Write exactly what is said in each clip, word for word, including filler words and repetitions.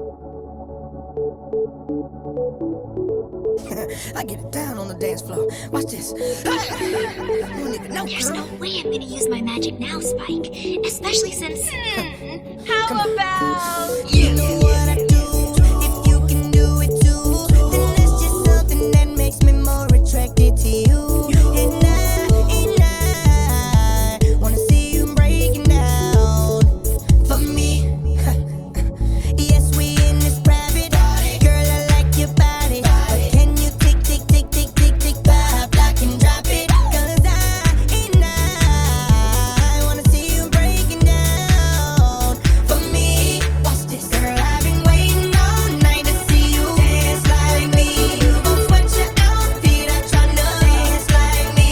I get it down on the dance floor. Watch this. You nigga know, There's girl. no way I'm gonna use my magic now, Spike. Especially since. Hmm, how about You know what I do. If you can do it too, then that's just something that makes me more attracted to you. And I, and I wanna see you breaking down for me. Yes, we in this private. Girl, I like your body. But can you tick, tick, tick, tick, tick, tick, pop, lock and drop it? Cause I, and I wanna see you breaking down for me. Watch this. Girl, I've been waiting all night to see you dance like me. You gon' sweat your outfit out tryna dance like me.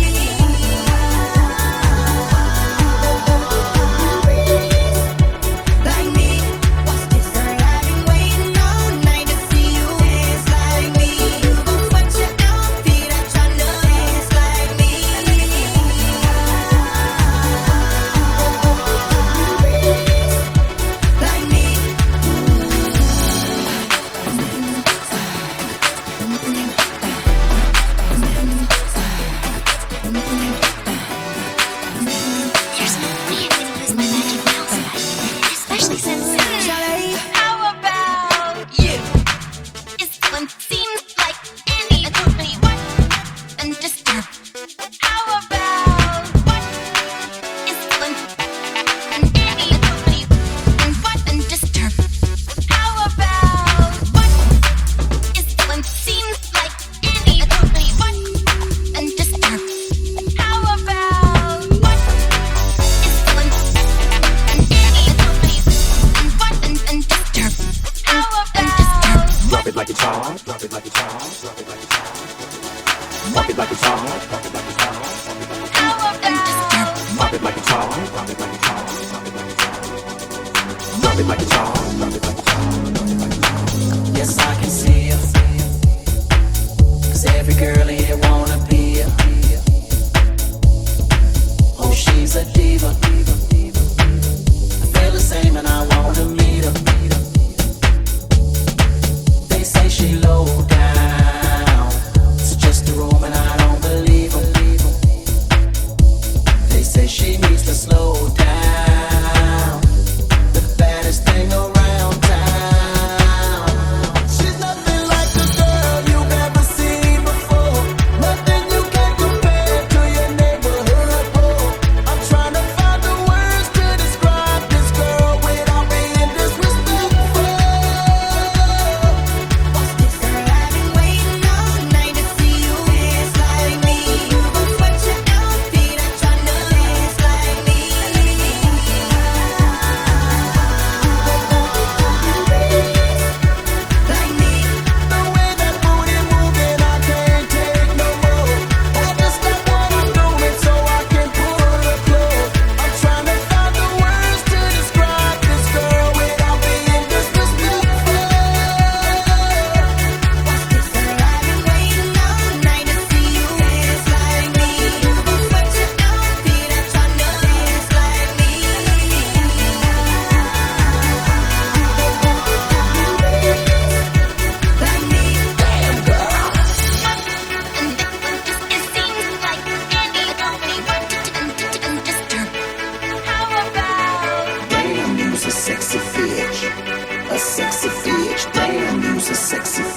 Like me. Watch this. Girl, I've been waiting all night to see you dance like me. You gon' sweat your outfit out tryna dance like me. Like me. There's no way I'm gonna use my magic now, Spike. Especially since. Shawty, how about you? This one seems like any company. What? And just. How about What is one and any company? And what and just how about what is one seems like any company? What and just how about what is one and any company? And what and and just how and just about Drop it like it's hot. Drop it like it's hot. Drop it like it's hot. Drop it like it's hot. Drop it like it's hot. how and just about Drop it like it's hot. Drop it like it's hot. Drop it like it's hot. Drop it like it's hot. Drop it like it's hot. Yes, I can see you. Cause every girl here wanna be you. Oh, she's a diva. I feel the same and I wanna meet her. They say she low down. It's just a room and I don't believe her. They say she needs to slow down. The baddest thing around town. She's nothing like the girl you've ever seen before. Nothing you can compare to your neighborhood boy. I'm trying to find the words to describe this girl without being disrespectful. watch this. Girl, I've been waiting all night to see you dance like me. You gon' sweat your outfit out tryna dance like me. Like me. The way that booty moving, I can't take no more. I just stop what I'm doing so I can pull the plug. I'm trying to find the words to describe this girl without being disrespectful. Watch this. Girl, I've been waiting all night to see you dance like me. You gon' sweat your outfit out tryna dance like me. Like me. Damn girl. and this one just it seems like any company. What and just how about Damn, you's a sexy bitch. A sexy bitch. Damn, you's a sexy